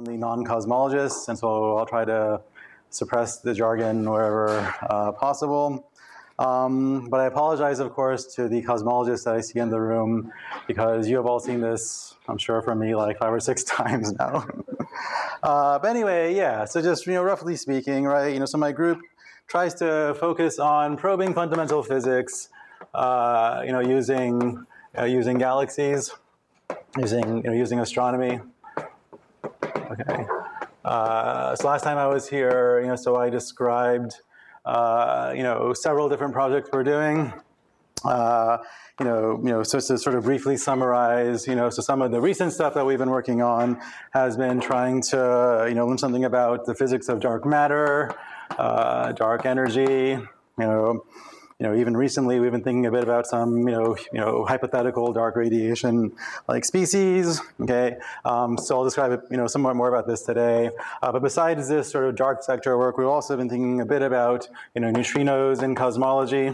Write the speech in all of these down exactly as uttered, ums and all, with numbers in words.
mainly non-cosmologists, and so I'll try to suppress the jargon wherever uh, possible. Um, but I apologize, of course, to the cosmologists that I see in the room, because you have all seen this, I'm sure, from me like five or six times now. uh, but anyway, yeah, so just, you know, roughly speaking, right, you know, so my group tries to focus on probing fundamental physics, uh, you know, using, uh, using galaxies, using, you know, using astronomy. Okay. Uh, so last time I was here, you know, so I described Uh, you know, several different projects we're doing. Uh, you know, you know, so to sort of briefly summarize, you know, so some of the recent stuff that we've been working on has been trying to, you know, learn something about the physics of dark matter, uh, dark energy, you know, you know, even recently we've been thinking a bit about some, you know, you know, hypothetical dark radiation like species. Okay, um, so I'll describe it, you know, somewhat more about this today. Uh, but besides this sort of dark sector work, we've also been thinking a bit about, you know, neutrinos in cosmology,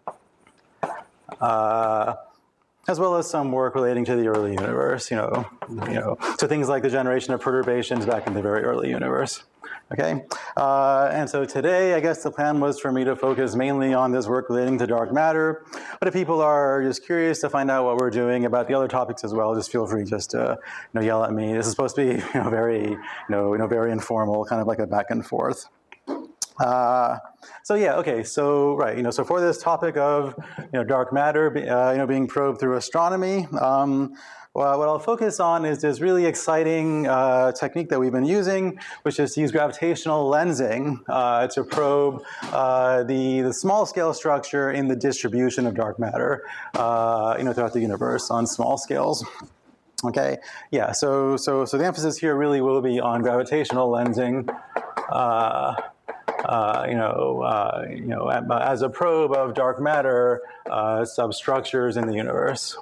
uh, as well as some work relating to the early universe. You know, you know, so things like the generation of perturbations back in the very early universe. Okay, uh, and so today, I guess the plan was for me to focus mainly on this work relating to dark matter. But if people are just curious to find out what we're doing about the other topics as well, just feel free just to, you know, yell at me. This is supposed to be, you know, very, you know, you know, very informal, kind of like a back and forth. Uh, so yeah, okay, so right, you know, so for this topic of, you know, dark matter, uh, you know, being probed through astronomy. Um, Well, what I'll focus on is this really exciting uh, technique that we've been using, which is to use gravitational lensing uh, to probe uh, the, the small scale structure in the distribution of dark matter, uh, you know, throughout the universe on small scales. Okay, yeah, so, so, so the emphasis here really will be on gravitational lensing, uh, Uh, you know, uh, you know, as a probe of dark matter uh, substructures in the universe.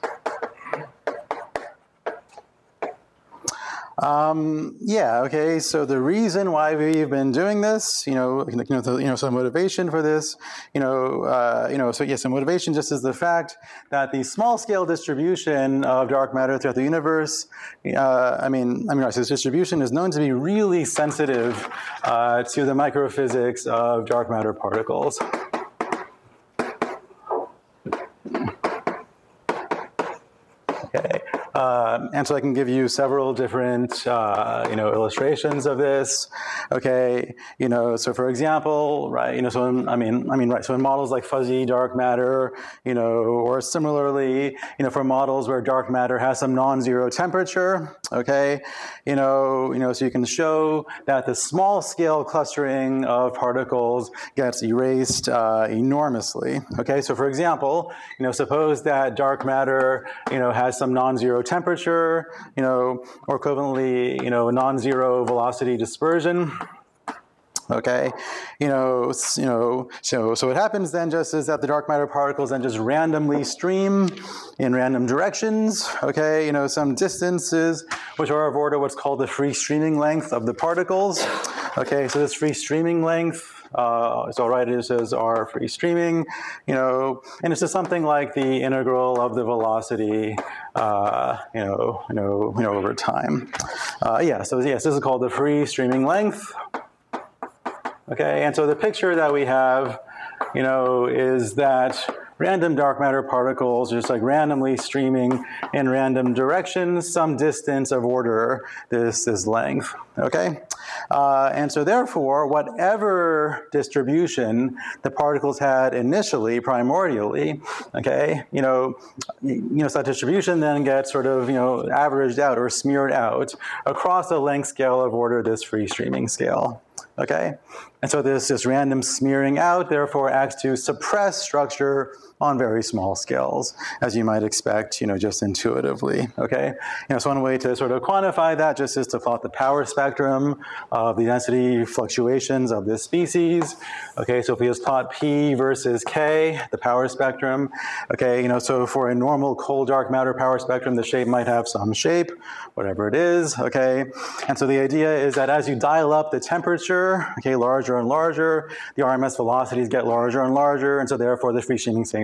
Um, yeah, okay, so the reason why we've been doing this, you know, you know, the, you know, some motivation for this, you know, uh, you know, so yes, the motivation just is the fact that the small scale distribution of dark matter throughout the universe, uh, I mean, I mean, right, so this distribution is known to be really sensitive uh, to the microphysics of dark matter particles. Okay. Uh, and so I can give you several different, uh, you know, illustrations of this. Okay, you know, so for example, right, you know, so in, I mean, I mean, right, so in models like fuzzy dark matter, you know, or similarly, you know, for models where dark matter has some non-zero temperature. Okay, you know, you know, so you can show that the small scale clustering of particles gets erased uh, enormously. Okay, so for example, you know, suppose that dark matter, you know, has some non-zero temperature, you know, or equivalently, you know, non-zero velocity dispersion. Okay, you know, you know, so so what happens then just is that the dark matter particles then just randomly stream in random directions. Okay, you know, some distances which are of order what's called the free streaming length of the particles. Okay, so this free streaming length, uh, so I'll write it as R free streaming, you know, and it's just something like the integral of the velocity, uh, you know, you know, you know, over time. Uh, yeah, so yes, this is called the free streaming length. Okay, and so the picture that we have, you know, is that random dark matter particles just like randomly streaming in random directions, some distance of order this, this length, okay? Uh, and so therefore, whatever distribution the particles had initially, primordially, okay, you know, you know, so that distribution then gets sort of, you know, averaged out or smeared out across a length scale of order this free streaming scale. Okay, and so this this random smearing out therefore acts to suppress structure on very small scales, as you might expect, you know, just intuitively. Okay, you know, so one way to sort of quantify that just is to plot the power spectrum of the density fluctuations of this species. Okay, so if we just plot P versus K, the power spectrum. Okay, you know, so for a normal cold dark matter power spectrum, the shape might have some shape, whatever it is. Okay, and so the idea is that as you dial up the temperature, okay, larger and larger, the R M S velocities get larger and larger, and so therefore the free streaming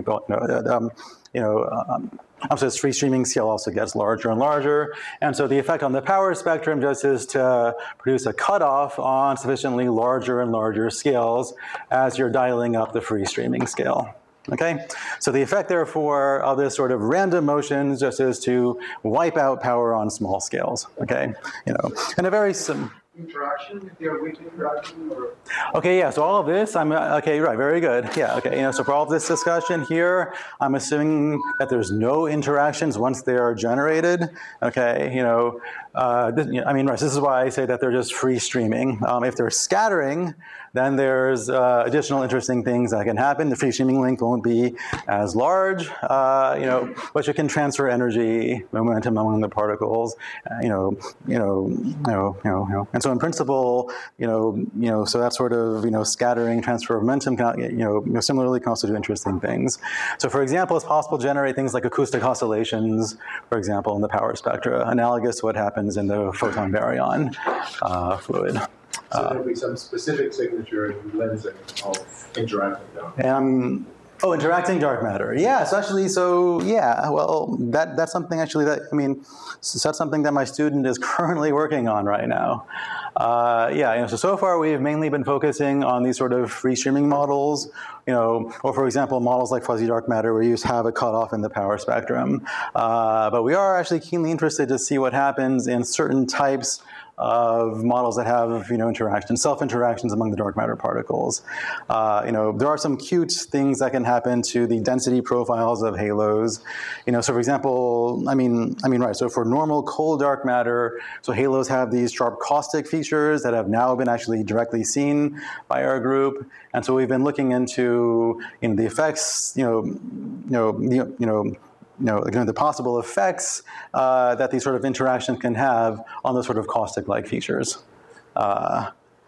you know, um, you know, um, so this free streaming scale also gets larger and larger. And so the effect on the power spectrum just is to produce a cutoff on sufficiently larger and larger scales as you're dialing up the free streaming scale. Okay, so the effect, therefore, of this sort of random motions just is to wipe out power on small scales. Okay, you know, and a very sim interaction, if you're weak interaction, or okay, yeah. So all of this, I'm okay, right? Very good. Yeah. Okay. You know, so for all of this discussion here, I'm assuming that there's no interactions once they are generated. Okay. You know, uh, this, you know I mean, right. This is why I say that they're just free streaming. Um, if they're scattering, then there's uh, additional interesting things that can happen. The free streaming length won't be as large, uh, you know, but you can transfer energy, momentum among the particles, uh, you know, you know, you know, you know, you know. And so in principle, you know, you know, so that sort of, you know, scattering, transfer of momentum, can, you know, you know, similarly can also do interesting things. So for example, it's possible to generate things like acoustic oscillations, for example, in the power spectra, analogous to what happens in the photon baryon uh, fluid. So uh, there'll be some specific signature in lensing of interacting dark matter. Um, oh, interacting dark matter. Yes, actually, so yeah, well, that, that's something actually that, I mean, so that's something that my student is currently working on right now. Uh, yeah, you know, so, so far we've mainly been focusing on these sort of free streaming models, you know, or for example, models like fuzzy dark matter where you just have a cutoff in the power spectrum. Uh, but we are actually keenly interested to see what happens in certain types of models that have, you know, interactions, self-interactions among the dark matter particles. Uh, you know, there are some cute things that can happen to the density profiles of halos. You know, so for example, I mean, I mean, right, so for normal cold dark matter, so halos have these sharp caustic features that have now been actually directly seen by our group. And so we've been looking into, you know, the effects, you know, you know, you know, You know, again, the possible effects uh, that these sort of interactions can have on those sort of caustic-like features. Uh,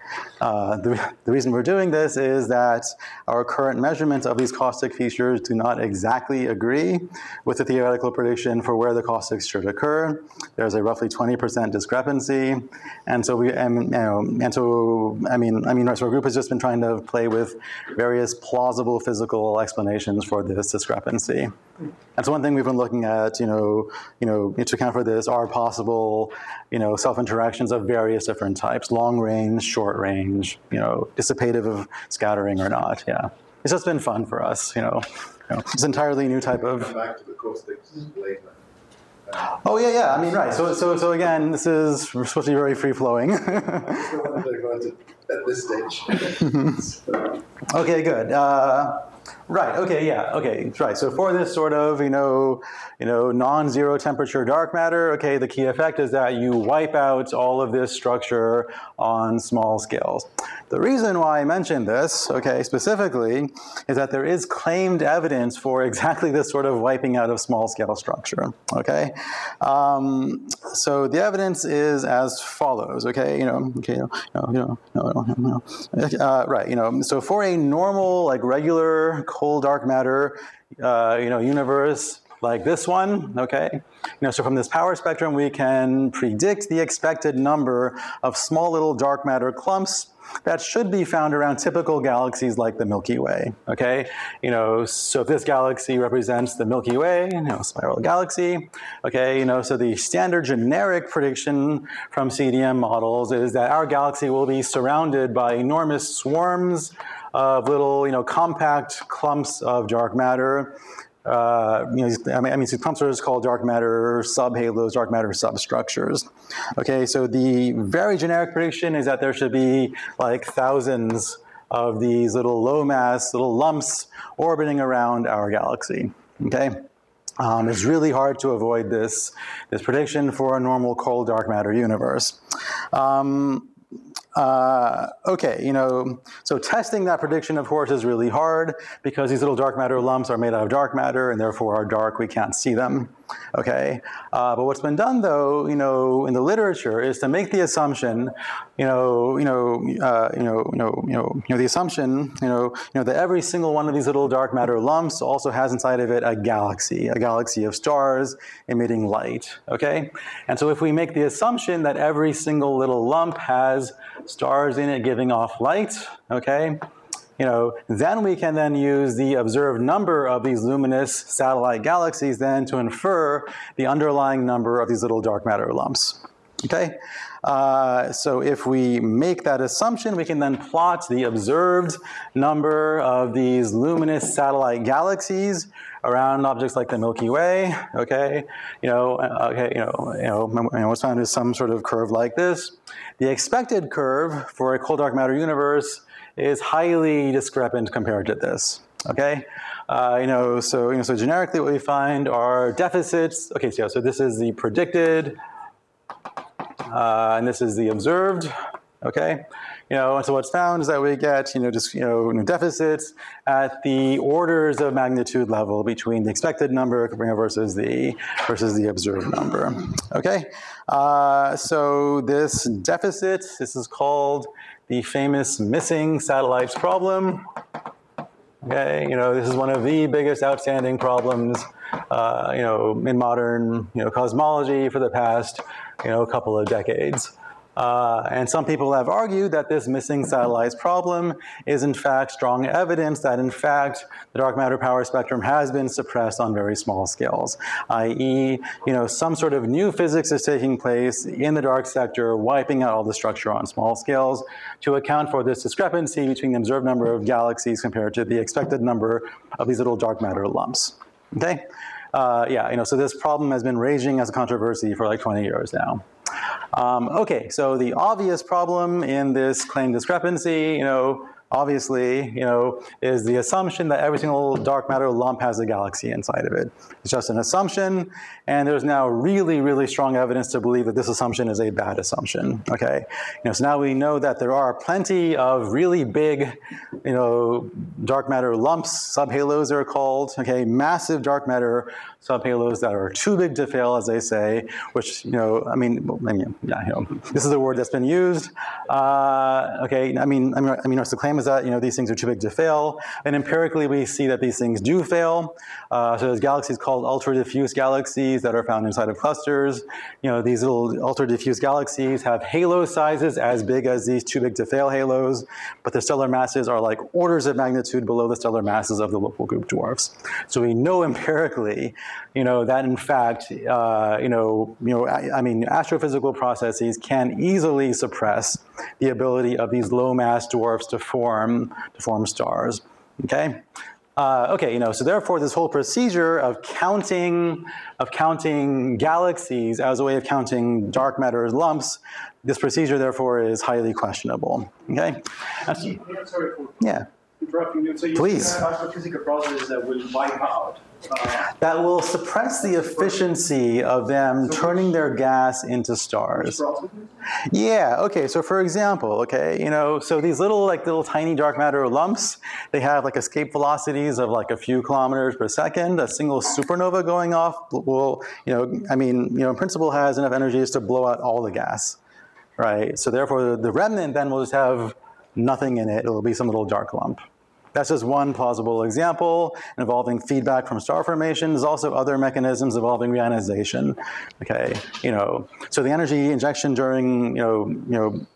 uh, the, the reason we're doing this is that our current measurements of these caustic features do not exactly agree with the theoretical prediction for where the caustics should occur. There's a roughly twenty percent discrepancy, and so we, and, you know, and so I mean, I mean, so our group has just been trying to play with various plausible physical explanations for this discrepancy. And so one thing we've been looking at, you know, you know, to account for this are possible, you know, self-interactions of various different types: long range, short range, you know, dissipative of scattering or not. Yeah, it's just been fun for us, you know. You know it's an entirely new type of. Come back to the caustics later. Um, oh yeah, yeah. I mean, right. So, so, so again, this is we're supposed to be very free flowing. At this stage. Okay, good. Uh, Right. Okay. Yeah. Okay. Right. So for this sort of, you know, you know, non-zero temperature dark matter, okay, the key effect is that you wipe out all of this structure on small scales. The reason why I mentioned this, okay, specifically, is that there is claimed evidence for exactly this sort of wiping out of small scale structure. Okay. Um, so the evidence is as follows. Okay. You know. Okay. You know. You know. You know, you know uh, right. You know. So for a normal, like regular cold dark matter, uh, you know, universe like this one, okay? You know, so from this power spectrum, we can predict the expected number of small little dark matter clumps that should be found around typical galaxies like the Milky Way, okay? You know, so if this galaxy represents the Milky Way, you know, spiral galaxy, okay? You know, so the standard generic prediction from C D M models is that our galaxy will be surrounded by enormous swarms of little, you know, compact clumps of dark matter. Uh, you know, I mean, I mean, these clumps are just called dark matter subhalos, dark matter substructures. Okay, so the very generic prediction is that there should be like thousands of these little low mass, little lumps orbiting around our galaxy. Okay. Um, it's really hard to avoid this, this prediction for a normal cold dark matter universe. Um, Uh, okay, you know, so testing that prediction, of course, is really hard because these little dark matter lumps are made out of dark matter and therefore are dark, we can't see them, okay? Uh, but what's been done, though, you know, in the literature is to make the assumption, you know, you know, uh, you know, you know, you know, you know, the assumption, you know, you know, that every single one of these little dark matter lumps also has inside of it a galaxy, a galaxy of stars emitting light, okay? And so if we make the assumption that every single little lump has stars in it giving off light, okay? you know, then we can then use the observed number of these luminous satellite galaxies then to infer the underlying number of these little dark matter lumps. Okay? Uh, so if we make that assumption, we can then plot the observed number of these luminous satellite galaxies around objects like the Milky Way. Okay, you know, okay, you know, you know, you know what's found is some sort of curve like this. The expected curve for a cold dark matter universe is highly discrepant compared to this. Okay, uh, you know, so you know, so generically, what we find are deficits. Okay, so so this is the predicted. Uh, and this is the observed, okay? You know, and so what's found is that we get, you know, just, you know, deficits at the orders of magnitude level between the expected number versus the, versus the observed number, okay? Uh, so this deficit, this is called the famous missing satellites problem. Okay, you know, this is one of the biggest outstanding problems, uh, you know, in modern, you know, cosmology for the past, you know, a couple of decades. Uh, and some people have argued that this missing satellites problem is in fact strong evidence that in fact the dark matter power spectrum has been suppressed on very small scales, that is, you know, some sort of new physics is taking place in the dark sector, wiping out all the structure on small scales to account for this discrepancy between the observed number of galaxies compared to the expected number of these little dark matter lumps. Okay? Uh, yeah, you know, so this problem has been raging as a controversy for like twenty years now. Um, okay, so the obvious problem in this claim discrepancy, you know, obviously, you know, is the assumption that every single dark matter lump has a galaxy inside of it. It's just an assumption, and there's now really, really strong evidence to believe that this assumption is a bad assumption, okay? You know, so now we know that there are plenty of really big, you know, dark matter lumps, subhalos are called, okay, massive dark matter subhalos that are too big to fail, as they say, which, you know, I mean, I mean, yeah, you know, this is a word that's been used. Uh, okay, I mean, I mean, I mean, what's the claim is that, you know, these things are too big to fail, and empirically we see that these things do fail. Uh, so there's galaxies called ultra-diffuse galaxies that are found inside of clusters. You know, these little ultra-diffuse galaxies have halo sizes as big as these too big to fail halos, but their stellar masses are like orders of magnitude below the stellar masses of the local group dwarfs. So we know empirically, you know, that in fact, uh, you know, you know, I, I mean, astrophysical processes can easily suppress the ability of these low mass dwarfs to form to form stars. Okay. Uh, okay, you know, so therefore this whole procedure of counting of counting galaxies as a way of counting dark matter lumps, this procedure therefore is highly questionable. Okay. That's, yeah, sorry for yeah. interrupting you. So you Please. have astrophysical processes that will wipe out. Uh, that will suppress the efficiency of them turning their gas into stars. Yeah, okay, so for example, okay, you know, so these little, like little tiny dark matter lumps, they have like escape velocities of like a few kilometers per second. A single supernova going off will, you know, I mean, you know, in principle has enough energy to blow out all the gas, right? So therefore the remnant then will just have nothing in it. It'll be some little dark lump. That's just one plausible example involving feedback from star formation. There's also other mechanisms involving reionization. Okay, you know, so the energy injection during, you know, you know,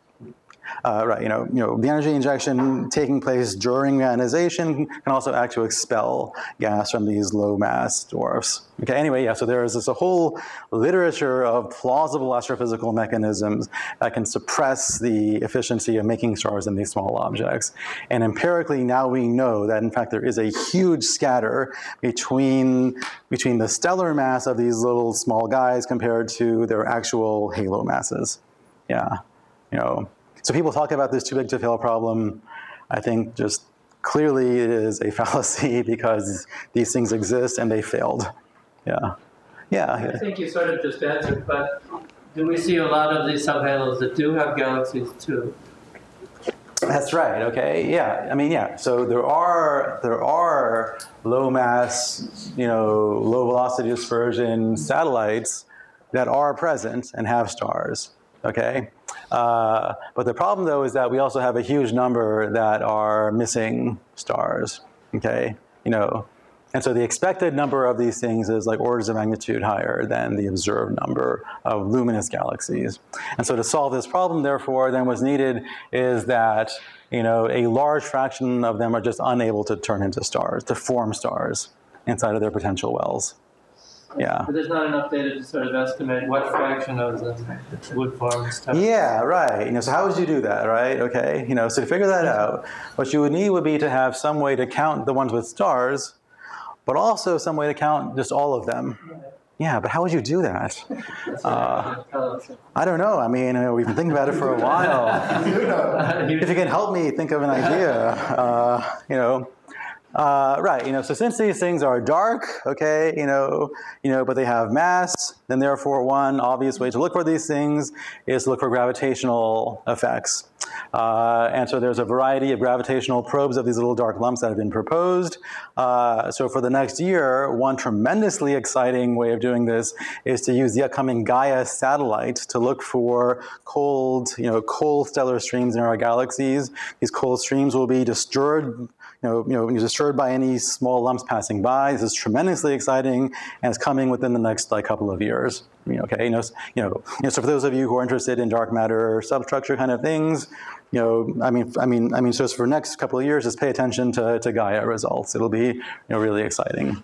uh, right, you know, you know, the energy injection taking place during reionization can also act to expel gas from these low mass dwarfs. Okay, anyway, yeah, so there is this a whole literature of plausible astrophysical mechanisms that can suppress the efficiency of making stars in these small objects. And empirically, now we know that in fact there is a huge scatter between, between the stellar mass of these little small guys compared to their actual halo masses. Yeah, you know. So people talk about this too big to fail problem. I think just clearly it is a fallacy because these things exist and they failed. Yeah. Yeah. I think you sort of just answered, but do we see a lot of these subhalos that do have galaxies too? That's right. Okay. Yeah. I mean, yeah. So there are there are low mass, you know, low velocity dispersion satellites that are present and have stars. Okay. Uh, but the problem, though, is that we also have a huge number that are missing stars. Okay. You know. And so the expected number of these things is like orders of magnitude higher than the observed number of luminous galaxies. And so to solve this problem, therefore, then what's needed is that, you know, a large fraction of them are just unable to turn into stars, to form stars inside of their potential wells. Yeah. But there's not enough data to sort of estimate what fraction of them would form stars. Yeah, right. You know, so how would you do that, right? Okay. You know, so to figure that out, what you would need would be to have some way to count the ones with stars, but also some way to count just all of them. Yeah, but how would you do that? Uh, I don't know. I mean, you know, we've been thinking about it for a while. If you can help me think of an idea, uh, you know. Uh, right, you know, so since these things are dark, okay, you know, you know, but they have mass, then therefore one obvious way to look for these things is to look for gravitational effects. Uh, and so there's a variety of gravitational probes of these little dark lumps that have been proposed. Uh, so for the next year, one tremendously exciting way of doing this is to use the upcoming Gaia satellite to look for cold, you know, cold stellar streams in our galaxies. These cold streams will be disturbed You know, you know, disturbed by any small lumps passing by. This is tremendously exciting, and it's coming within the next like couple of years. You know, okay, you know, you know, you know, so for those of you who are interested in dark matter substructure kind of things, you know, I mean, I mean, I mean, so for the next couple of years, just pay attention to, to Gaia results. It'll be, you know, really exciting.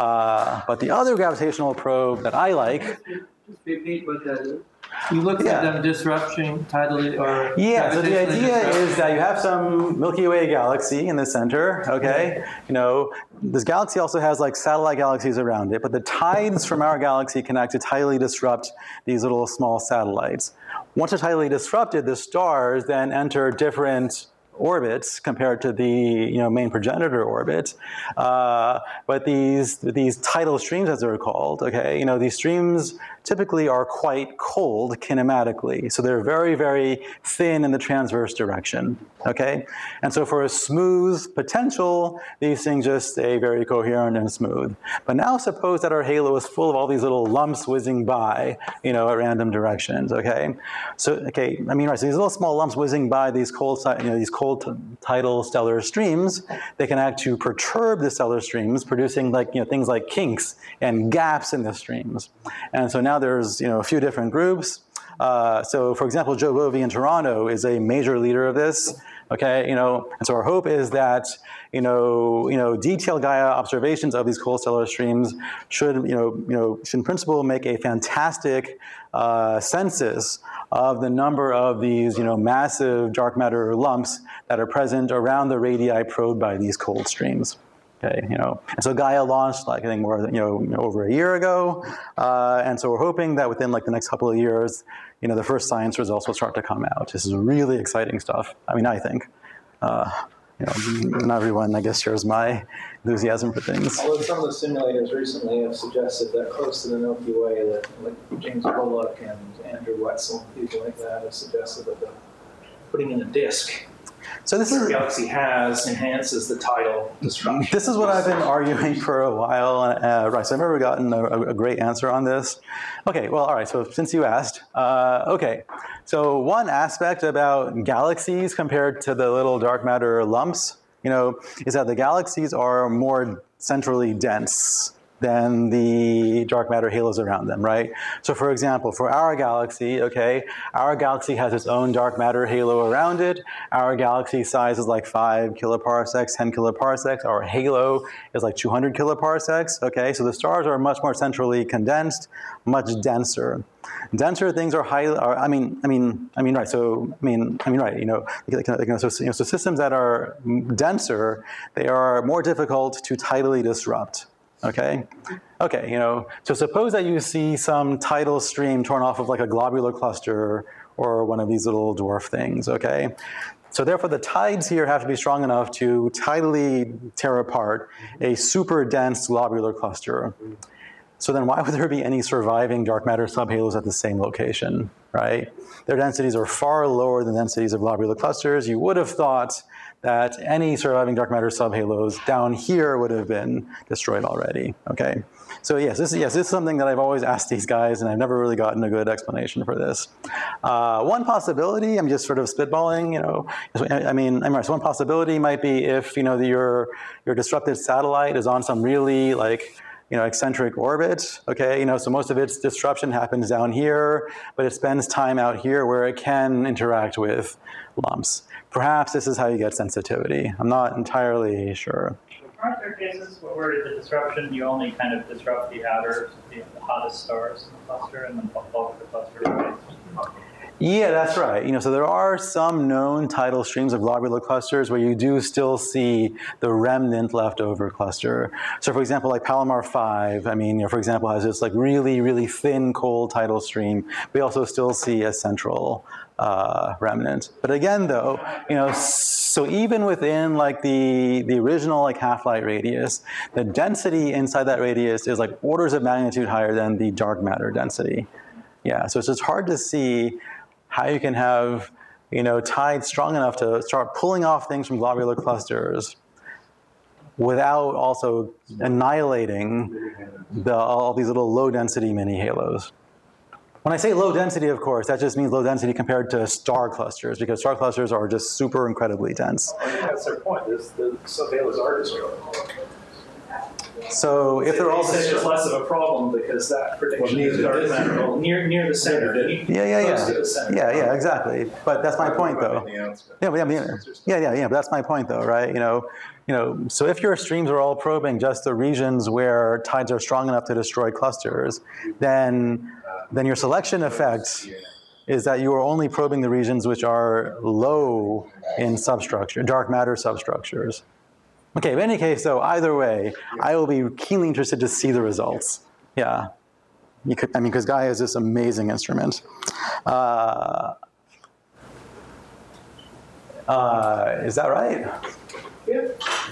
Uh, but the other gravitational probe that I like. Just repeat what that is. You look Yeah. at them disruption tidally or Yeah, so the gravitationally idea disrupting. is that you have some Milky Way galaxy in the center, okay? You know, this galaxy also has like satellite galaxies around it, but the tides from our galaxy can actually tidally disrupt these little small satellites. Once they're tidally disrupted, the stars then enter different orbits compared to the you know main progenitor orbit, uh, but these these tidal streams, as they're called, okay, you know these streams typically are quite cold kinematically, so they're very very thin in the transverse direction, okay, and so for a smooth potential, these things just stay very coherent and smooth. But now suppose that our halo is full of all these little lumps whizzing by, you know, at random directions, okay, so okay, I mean right, so these little small lumps whizzing by these cold, you know, these cold tidal stellar streams, they can act to perturb the stellar streams, producing like you know things like kinks and gaps in the streams. And so now there's you know a few different groups. Uh, so for example, Joe Bovey in Toronto is a major leader of this. Okay, you know, and so our hope is that you know you know detailed Gaia observations of these cold stellar streams should you know you know should in principle make a fantastic uh, census of the number of these, you know, massive dark matter lumps that are present around the radii probed by these cold streams. Okay, you know, and so Gaia launched like I think more than you know over a year ago, uh, and so we're hoping that within like the next couple of years, you know, the first science results will start to come out. This is really exciting stuff. I mean, I think. Uh, You know, not everyone, I guess, shares my enthusiasm for things. Although some of the simulators recently have suggested that close to the Milky Way, that like James Bullock and Andrew Wetzel, people like that, have suggested that the putting in a disk So this the is galaxy has enhances the tidal destruction. this is what I've been arguing for a while. Uh, right, so I've never gotten a, a great answer on this. Okay, well, all right. So since you asked, uh, okay. So one aspect about galaxies compared to the little dark matter lumps, you know, is that the galaxies are more centrally dense than the dark matter halos around them, right? So for example, for our galaxy, okay, our galaxy has its own dark matter halo around it. Our galaxy size is like five kiloparsecs, ten kiloparsecs. Our halo is like two hundred kiloparsecs, okay? So the stars are much more centrally condensed, much denser. Denser things are highly, are, I mean, I mean, I mean, right, so, I mean, I mean, right, you know, like, you know, so, you know, so systems that are denser, they are more difficult to tidally disrupt. Okay? Okay, you know, so suppose that you see some tidal stream torn off of like a globular cluster or one of these little dwarf things, okay? So therefore the tides here have to be strong enough to tidally tear apart a super dense globular cluster. So then why would there be any surviving dark matter subhalos at the same location? right? Their densities are far lower than densities of globular clusters. You would have thought that any surviving dark matter subhalos down here would have been destroyed already, okay? So yes, this is, yes, this is something that I've always asked these guys, and I've never really gotten a good explanation for this. Uh, one possibility, I'm just sort of spitballing, you know, I mean, I'm right, so one possibility might be if, you know, the, your, your disrupted satellite is on some really, like, you know, eccentric orbit, okay? You know, so most of its disruption happens down here, but it spends time out here where it can interact with lumps. Perhaps this is how you get sensitivity. I'm not entirely sure. Aren't there cases where the disruption, you only kind of disrupt the outer, the hottest stars in the cluster, and then the bulk of the cluster remains? Yeah, that's right. You know, so there are some known tidal streams of globular clusters where you do still see the remnant leftover cluster. So for example, like Palomar five, I mean, you know, for example, has this like really, really thin cold tidal stream. We also still see a central uh, remnant. But again, though, you know, so even within like the, the original like half-light radius, the density inside that radius is like orders of magnitude higher than the dark matter density. Yeah, so it's just hard to see how you can have, you know, tides strong enough to start pulling off things from globular clusters without also annihilating the, all these little low density mini halos. When I say low density, of course, that just means low density compared to star clusters, because star clusters are just super incredibly dense. I think that's their point, is the subhalos are destroyed. So if they're all They say it's less of a problem because that prediction Well, is dark matter near near the center. Yeah, yeah, Close to yeah. the center. Yeah, yeah, exactly. But that's my point, though. Yeah, Yeah, but I mean, yeah, yeah, yeah. But that's my point, though, right? You know, you know. So if your streams are all probing just the regions where tides are strong enough to destroy clusters, then then your selection effect is that you are only probing the regions which are low in substructure, dark matter substructures. Okay, in any case, though, either way, I will be keenly interested to see the results. Yeah. You could, I mean, because Gaia is this amazing instrument. Uh, uh, is that right? Yeah.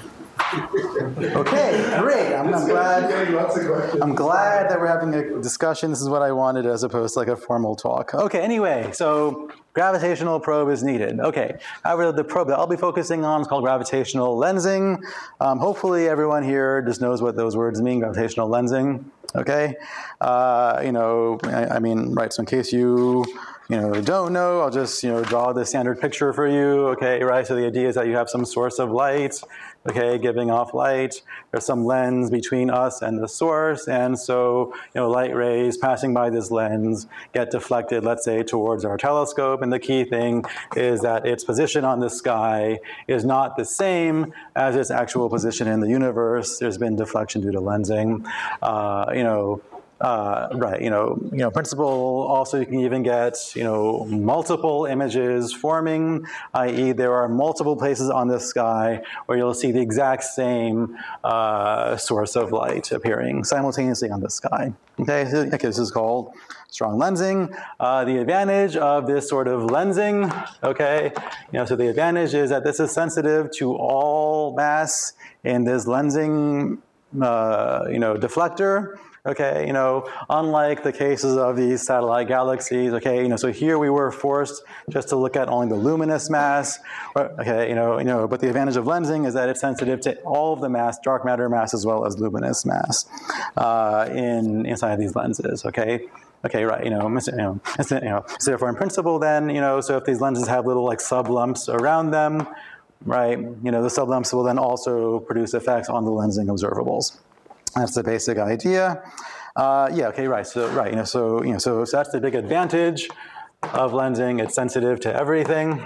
Okay, great. I'm, I'm glad. Lots of questions. I'm glad that we're having a discussion. This is what I wanted as opposed to like a formal talk. Okay, anyway, so gravitational probe is needed. Okay, however, the probe that I'll be focusing on is called gravitational lensing. Um, hopefully everyone here just knows what those words mean, gravitational lensing. Okay, uh, you know, I, I mean, right, so in case you, you know, don't know, I'll just, you know, draw the standard picture for you, okay, right? So the idea is that you have some source of light, okay, giving off light. There's some lens between us and the source, and so, you know, light rays passing by this lens get deflected, let's say, towards our telescope, and the key thing is that its position on the sky is not the same as its actual position in the universe. There's been deflection due to lensing, uh, you know, Uh, right, you know, you know, principle. Also, you can even get, you know, multiple images forming, that is, there are multiple places on the sky where you'll see the exact same uh, source of light appearing simultaneously on the sky. Okay, so, okay, this is called strong lensing. Uh, the advantage of this sort of lensing, okay, you know, so the advantage is that this is sensitive to all mass in this lensing, uh, you know, deflector. Okay, you know, unlike the cases of these satellite galaxies, okay, you know, so here we were forced just to look at only the luminous mass, okay, you know, you know, but the advantage of lensing is that it's sensitive to all of the mass, dark matter mass as well as luminous mass uh, in inside these lenses, okay? Okay, right, you know, you know, you know, so therefore in principle then, you know, so if these lenses have little like sublumps around them, right, you know, the sublumps will then also produce effects on the lensing observables. That's the basic idea. Uh, yeah. Okay. Right. So right. You know. So you know. So, so that's the big advantage of lensing. It's sensitive to everything.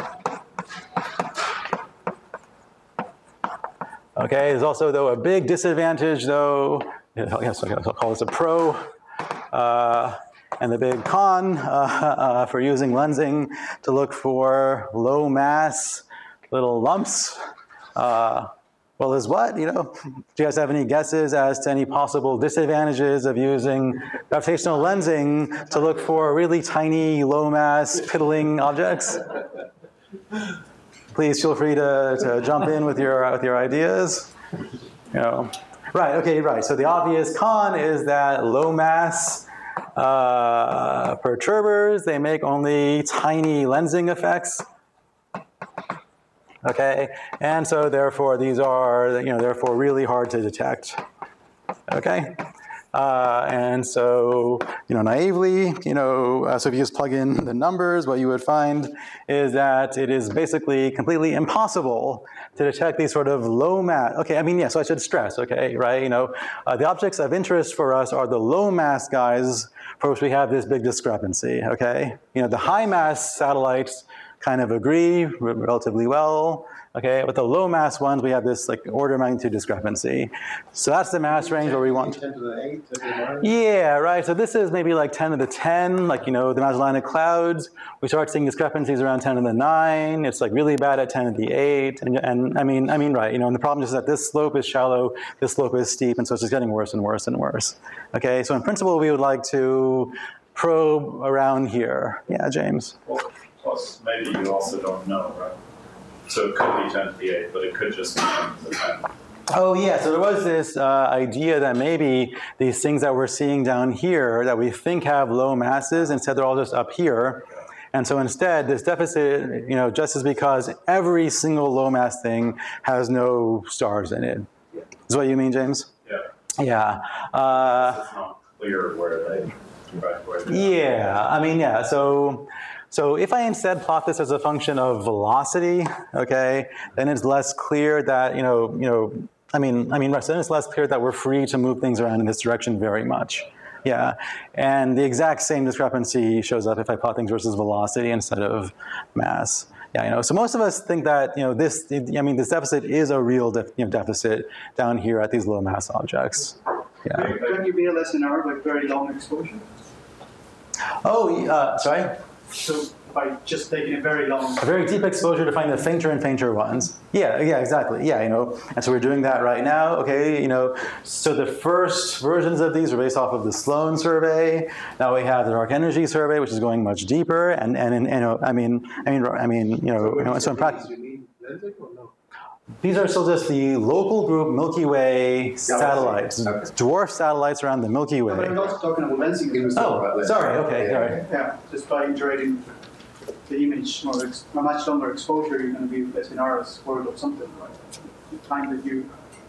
Okay. There's also though a big disadvantage though. Yes. Okay, I'll call this a pro. Uh, and the big con uh, uh, for using lensing to look for low mass little lumps. Uh, Well, is what, you know, do you guys have any guesses as to any possible disadvantages of using gravitational lensing to look for really tiny, low mass, piddling objects? Please feel free to, to jump in with your, with your ideas. You know. Right, okay, right. So the obvious con is that low mass Uh, perturbers, they make only tiny lensing effects. Okay, and so therefore these are, you know, therefore really hard to detect. Okay, uh, and so, you know, naively, you know, uh, so if you just plug in the numbers, what you would find is that it is basically completely impossible to detect these sort of low mass. Okay, I mean, yeah, so I should stress, okay, right, you know, uh, the objects of interest for us are the low mass guys for which we have this big discrepancy, okay? You know, the high mass satellites kind of agree relatively well. Okay, with the low mass ones, we have this like order of magnitude discrepancy. So that's the mass range where we want. ten to the eight, ten to the nine? Yeah, right. So this is maybe like ten to the ten, like, you know, the Magellanic Clouds. We start seeing discrepancies around ten to the nine. It's like really bad at ten to the eight. And, and I mean, I mean, right, you know, and the problem is that this slope is shallow, this slope is steep, and so it's just getting worse and worse and worse. Okay, so in principle, we would like to probe around here. Yeah, James. Well, plus, maybe you also don't know, right? So it could be ten to the eight, but it could just be ten to the ten. Oh yeah, so there was this uh, idea that maybe these things that we're seeing down here that we think have low masses, instead they're all just up here. And so instead, this deficit, you know, just is because every single low mass thing has no stars in it. Is what you mean, James? Yeah. Yeah. Uh, It's not clear where they, right, where they yeah, I mean, yeah, so So if I instead plot this as a function of velocity, okay, then it's less clear that, you know, you know, I mean, I mean, then it's less clear that we're free to move things around in this direction very much. Yeah, and the exact same discrepancy shows up if I plot things versus velocity instead of mass. Yeah, you know, so most of us think that, you know, this, I mean, this deficit is a real def, you know, deficit down here at these low mass objects. Yeah. Don't you V L S in R like very long exposure? Oh, uh, sorry? So by just taking a very long. A very deep exposure to find the fainter and fainter ones. Yeah, yeah, exactly. Yeah, you know, and so we're doing that right now. Okay, you know, so the first versions of these are based off of the Sloan survey. Now we have the Dark Energy survey, which is going much deeper. And and, and you know, I mean, I mean, I mean, you know, So, you know so in practice, you need lensing or no? these are still just the local group Milky Way satellites, Okay. dwarf satellites around the Milky But I'm Way. not talking about lensing. He was talking about Oh, lensing. sorry. Okay, Yeah. sorry. Yeah, just by iterating the image or ex- a much longer exposure, you're going to be less in R's world or something, right? The time that you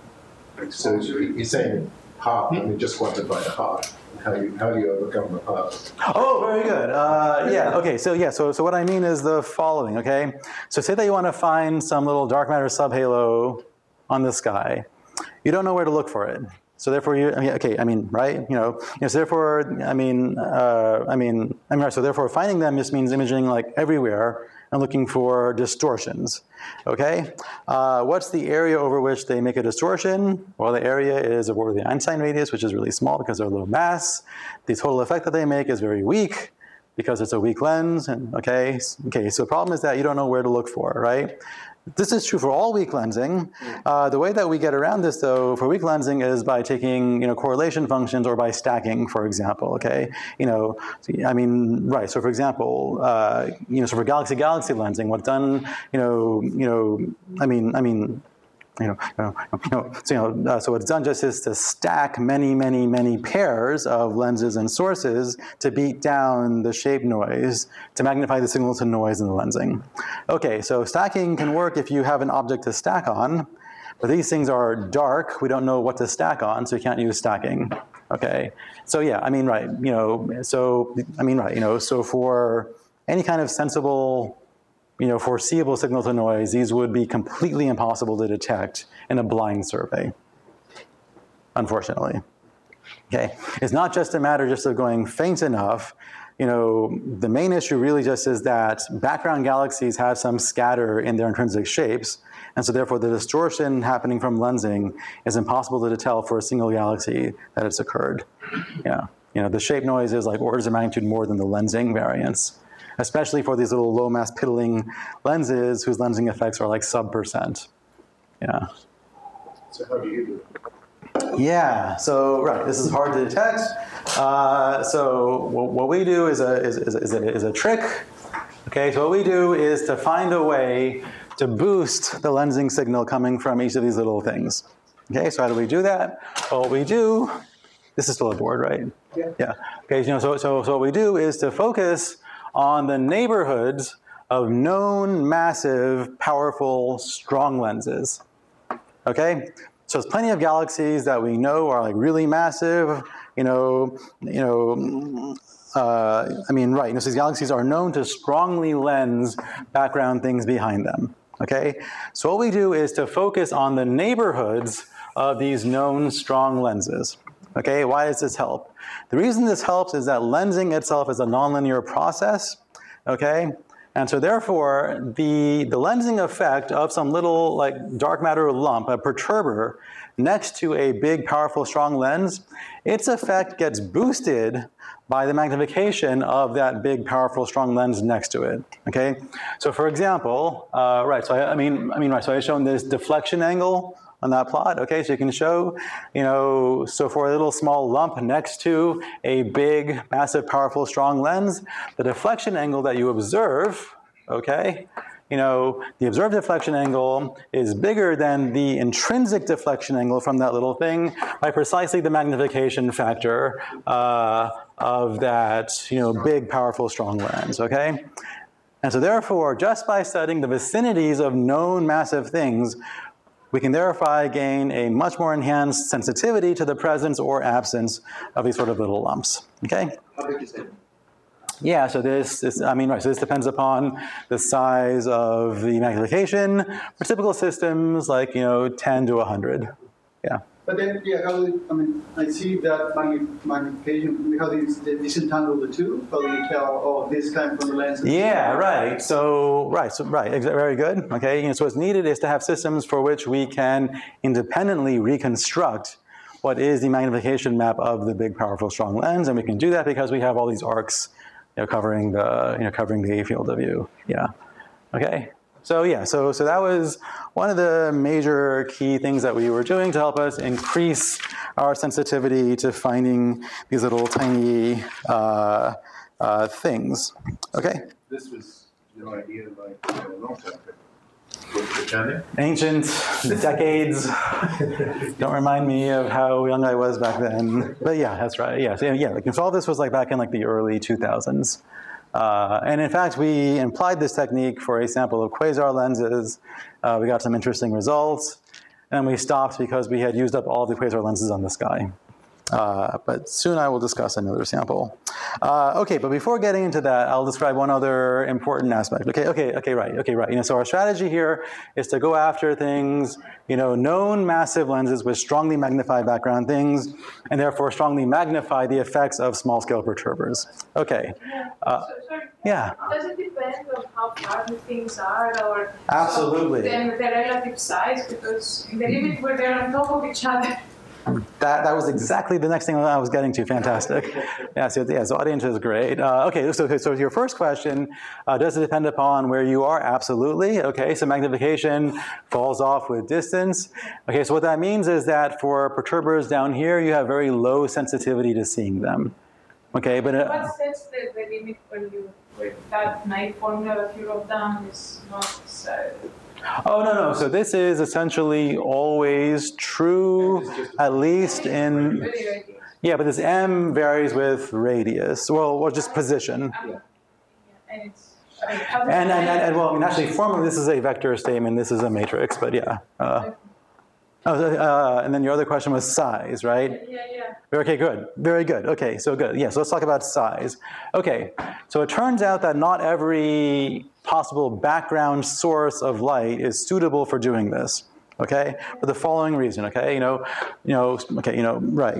So expose your he's saying half, I mean, just quantify the half. How you, how do you overcome the half? Oh, very good. Uh, yeah, okay, so yeah, so, so what I mean is the following, okay? So say that you want to find some little dark matter subhalo on the sky. You don't know where to look for it. So therefore, you, I mean, okay, I mean, right? You know, you know so therefore, I mean, uh, I mean, I mean, so therefore finding them just means imaging like everywhere and looking for distortions, okay? Uh, what's the area over which they make a distortion? Well, the area is over the Einstein radius, which is really small because they're low mass. The total effect that they make is very weak because it's a weak lens, and okay? Okay, so the problem is that you don't know where to look for, right? This is true for all weak lensing. Uh, the way that we get around this, though, for weak lensing is by taking, you know, correlation functions or by stacking, for example. Okay, you know, I mean, right. So, for example, uh, you know, so for galaxy-galaxy lensing, what's done, you know, you know, I mean, I mean. You know, you know, you know, so, you know, uh, so what's done just is to stack many, many, many pairs of lenses and sources to beat down the shape noise, to magnify the signal to noise in the lensing. Okay, so stacking can work if you have an object to stack on, but these things are dark. We don't know what to stack on, so you can't use stacking. Okay, so yeah, I mean, right, you know, so, I mean, right, you know, so for any kind of sensible, you know, foreseeable signal to noise, these would be completely impossible to detect in a blind survey, unfortunately. Okay, it's not just a matter just of going faint enough. You know, the main issue really just is that background galaxies have some scatter in their intrinsic shapes, and so therefore the distortion happening from lensing is impossible to tell for a single galaxy that it's occurred. Yeah, you know, the shape noise is like orders of magnitude more than the lensing variance, especially for these little low mass piddling lenses whose lensing effects are like sub percent. Yeah. So how do you do it? Yeah, so, right, this is hard to detect. Uh, so what, what we do is a, is, is, is, a, is a trick. Okay, so what we do is to find a way to boost the lensing signal coming from each of these little things. Okay, so how do we do that? Well, what we do This is still a board, right? Yeah. Yeah. Okay, you know, so, so, so what we do is to focus on the neighborhoods of known, massive, powerful, strong lenses. Okay? So there's plenty of galaxies that we know are like really massive, you know, you know, uh, I mean, right, you know, so these galaxies are known to strongly lens background things behind them. Okay? So what we do is to focus on the neighborhoods of these known strong lenses. Okay, why does this help? The reason this helps is that lensing itself is a nonlinear process, okay? And so therefore, the, the lensing effect of some little like dark matter lump, a perturber, next to a big, powerful, strong lens, its effect gets boosted by the magnification of that big, powerful, strong lens next to it, okay? So for example, uh, right, so I, I mean, I mean, right, so I've shown this deflection angle on that plot, okay? So you can show, you know, so for a little small lump next to a big, massive, powerful, strong lens, the deflection angle that you observe, okay, you know, the observed deflection angle is bigger than the intrinsic deflection angle from that little thing by precisely the magnification factor uh, of that, you know, big, powerful, strong lens, okay? And so therefore, just by studying the vicinities of known massive things, we can thereby gain a much more enhanced sensitivity to the presence or absence of these sort of little lumps, okay? How big is it? Yeah, so this, this, I mean, right, so this depends upon the size of the magnification. For typical systems, like, you know, ten to one hundred, yeah. But then, yeah, how do you, I mean, I see that magni- magnification, how do you disentangle the two? How do you tell, oh, this came from the lens? Yeah, right. So, right, so, right, exa- very good. Okay, you know, so what's needed is to have systems for which we can independently reconstruct what is the magnification map of the big, powerful, strong lens, and we can do that because we have all these arcs, you know, covering the, you know, covering the field of view. Yeah. Okay. So yeah, so so that was one of the major key things that we were doing to help us increase our sensitivity to finding these little tiny uh, uh, things. Okay. This was your idea like a long time ago. With the journey? Ancient decades. Don't remind me of how young I was back then. But yeah, that's right. Yeah, so yeah. Like, so all this was like back in like the early two thousands. Uh, and in fact, we applied this technique for a sample of quasar lenses. Uh, we got some interesting results. And we stopped because we had used up all the quasar lenses on the sky. Uh, but soon I will discuss another sample. Uh, okay, but before getting into that, I'll describe one other important aspect. Okay, okay, okay, right, okay, right. You know, so our strategy here is to go after things, you know, known massive lenses with strongly magnified background things, and therefore strongly magnify the effects of small-scale perturbers. Okay. Uh, So, sorry, yeah. does it depend on how far the things are or Absolutely. then the relative size? Because in the limit where they're on top of each other. That, that was exactly the next thing I was getting to. Fantastic. Yeah, so, yeah, so audience is great. Uh, okay, so, so your first question, uh, does it depend upon where you are? Absolutely. Okay, so magnification falls off with distance. Okay, so what that means is that for perturbers down here, you have very low sensitivity to seeing them. Okay, but... Uh, What sets the, the limit where you, where that night formula that you wrote down is not uh, Oh, no, no. So this is essentially always true, at least in... really radius? Yeah, but this M varies with radius, well, or just position. Yeah, and it's, I mean, how does And, and, it- and, and well, I mean, actually, formally, this is a vector statement, this is a matrix, but yeah. Uh, oh, uh, and then your other question was size, right? Yeah, yeah. Okay, good. Very good. Okay, so good. Yeah, so let's talk about size. Okay, so it turns out that not every possible background source of light is suitable for doing this. Okay, for the following reason. Okay, you know, you know, okay, you know, right, you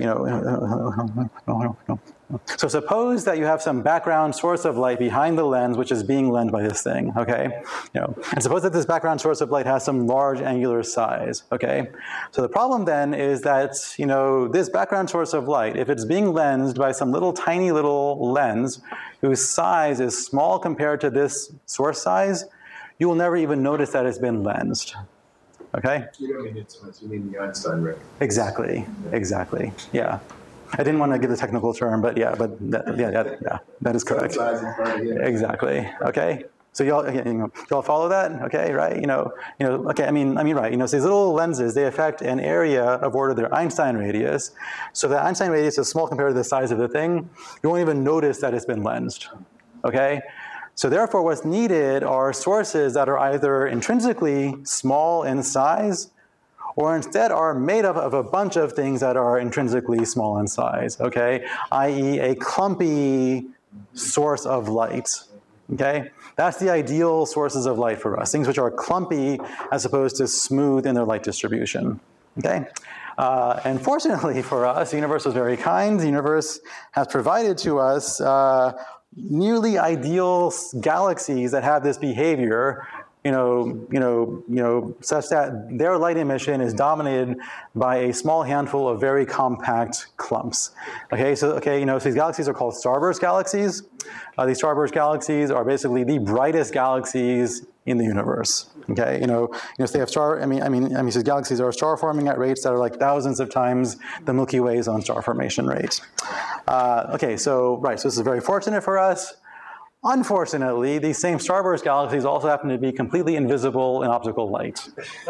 know. So suppose that you have some background source of light behind the lens, which is being lensed by this thing, okay? You know, and suppose that this background source of light has some large angular size, okay? So the problem then is that, you know, this background source of light, if it's being lensed by some little tiny little lens whose size is small compared to this source size, you will never even notice that it's been lensed, okay? You don't mean instruments, you mean the Einstein ring. Exactly, exactly, yeah. I didn't want to give the technical term, but yeah, but that, yeah, that, yeah, that is correct. Size in front of you. Exactly. Okay. So y'all, you know, y'all follow that? Okay, right? You know, you know. Okay, I mean, I mean, right? You know, so these little lenses, they affect an area of order their Einstein radius. So the Einstein radius is small compared to the size of the thing. You won't even notice that it's been lensed. Okay. So therefore, what's needed are sources that are either intrinsically small in size, or instead are made up of a bunch of things that are intrinsically small in size. Okay, that is, a clumpy source of light. Okay, that's the ideal sources of light for us, things which are clumpy as opposed to smooth in their light distribution. Okay, uh, and fortunately for us, the universe was very kind. The universe has provided to us uh, nearly ideal galaxies that have this behavior. You know, you know, you know, such that their light emission is dominated by a small handful of very compact clumps. Okay, so okay, you know, so these galaxies are called starburst galaxies. Uh, these starburst galaxies are basically the brightest galaxies in the universe. Okay, you know, you know, so they have star. I mean, I mean, I mean, these galaxies are star forming at rates that are like thousands of times the Milky Way's own star formation rate. Uh, okay, so right, so this is very fortunate for us. Unfortunately, these same starburst galaxies also happen to be completely invisible in optical light.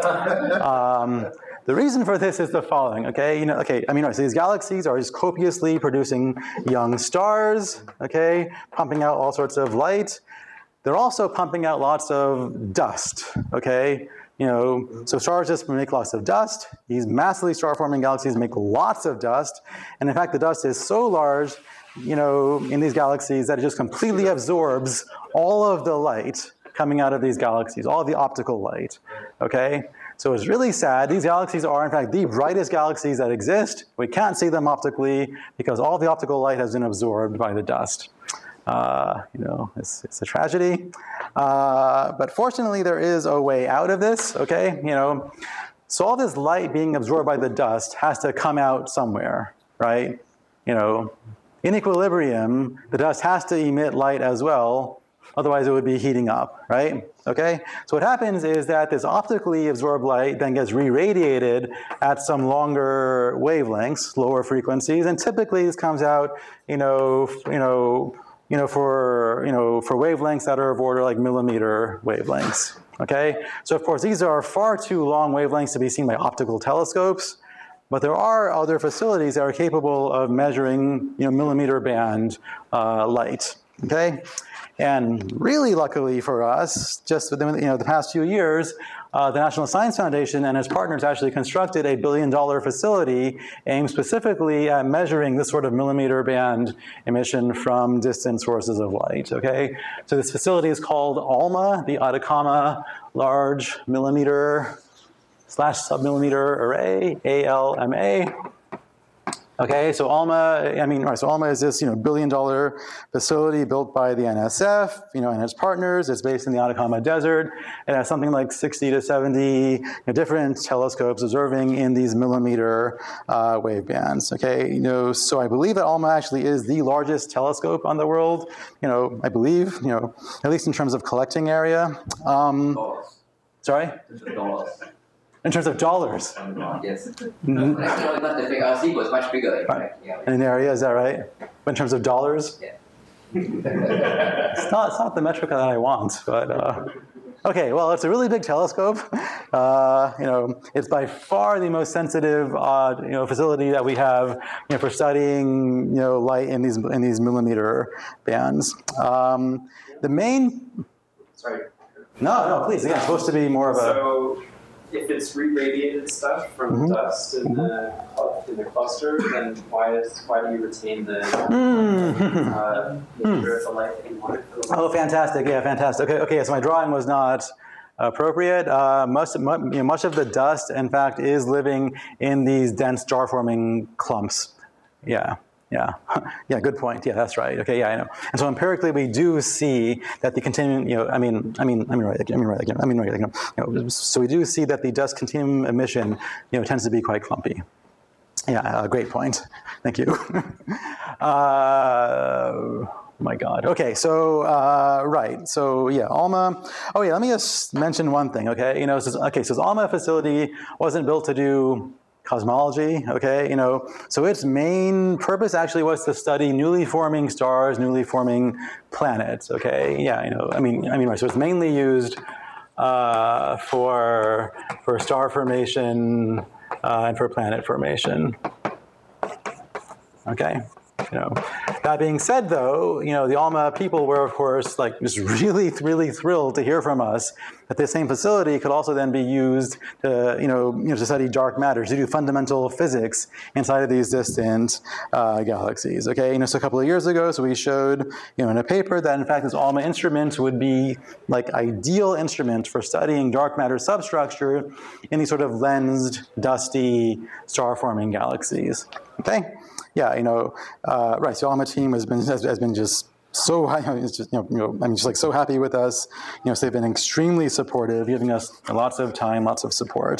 Um, the reason for this is the following, okay? You know, okay, I mean, right, so these galaxies are just copiously producing young stars, okay, pumping out all sorts of light. They're also pumping out lots of dust, okay? You know, so stars just make lots of dust. These massively star-forming galaxies make lots of dust. And in fact, the dust is so large, you know, in these galaxies that it just completely absorbs all of the light coming out of these galaxies, all of the optical light, okay? So it's really sad. These galaxies are, in fact, the brightest galaxies that exist. We can't see them optically because all the optical light has been absorbed by the dust. Uh, you know, it's, it's a tragedy. Uh, but fortunately, there is a way out of this, okay? You know, so all this light being absorbed by the dust has to come out somewhere, right? You know, in equilibrium, the dust has to emit light as well, otherwise it would be heating up, right? Okay? So what happens is that this optically absorbed light then gets re-radiated at some longer wavelengths, lower frequencies, and typically this comes out, you know, you know, you know, for, you know, for wavelengths that are of order like millimeter wavelengths, okay? So of course, these are far too long wavelengths to be seen by optical telescopes. But there are other facilities that are capable of measuring, you know, millimeter band uh, light, okay? And really luckily for us, just within, you know, the past few years, uh, the National Science Foundation and its partners actually constructed a billion dollar facility aimed specifically at measuring this sort of millimeter band emission from distant sources of light, okay? So this facility is called ALMA, the Atacama Large Millimeter slash submillimeter array, A L M A. Okay, so ALMA, I mean, right, so ALMA is this, you know, billion dollar facility built by the N S F, you know, and its partners. It's based in the Atacama Desert. It has something like sixty to seventy you know, different telescopes observing in these millimeter uh, wave bands. Okay, you know, so I believe that ALMA actually is the largest telescope on the world. You know, I believe, you know, at least in terms of collecting area. Um, sorry? In terms of dollars. Yes. Mm-hmm. Actually, not the figure. C was much bigger. In right. fact. Yeah. In an area, is that right? But in terms of dollars? Yeah. it's not. It's not the metric that I want, but uh, okay. Well, it's a really big telescope. Uh, you know, it's by far the most sensitive, uh, you know, facility that we have, you know, for studying, you know, light in these in these millimeter bands. Um, the main. Sorry. No, no, please. Again, it's supposed to be more of a. So, if it's re-radiated stuff from mm-hmm. dust in, mm-hmm. the, in the cluster, then why is why do you retain the mm-hmm. uh, nature of the light that you wanted for the light? Oh, fantastic! Yeah, fantastic. Okay, okay. So my drawing was not appropriate. Uh, most, you know, much of the dust, in fact, is living in these dense star-forming clumps. Yeah. Yeah, yeah, good point. Yeah, that's right. Okay, yeah, I know. And so empirically, we do see that the continuum, you know, I mean, I mean, I mean, right, I mean, right, I mean, right, you know, so we do see that the dust continuum emission, you know, tends to be quite clumpy. Yeah, uh, great point. Thank you. uh, Oh my God. Okay, so uh, right. So yeah, ALMA. Oh yeah, let me just mention one thing. Okay, you know, so, okay, so this ALMA facility wasn't built to do cosmology, okay, you know, so its main purpose actually was to study newly forming stars, newly forming planets, okay, yeah, you know, I mean, I mean, right, so it's mainly used uh, for, for star formation uh, and for planet formation, okay. You know, that being said, though, you know, the ALMA people were, of course, like just really, really thrilled to hear from us that this same facility could also then be used to, you know, you know, to study dark matter, to do fundamental physics inside of these distant uh, galaxies. Okay, you know, so a couple of years ago, so we showed, you know, in a paper that in fact this ALMA instrument would be like ideal instrument for studying dark matter substructure in these sort of lensed, dusty, star-forming galaxies. Okay. Yeah, you know, uh, right. So ALMA team has been has, has been just so you know, it's just, you know, you know, I mean, just like so happy with us. You know, so they've been extremely supportive, giving us lots of time, lots of support.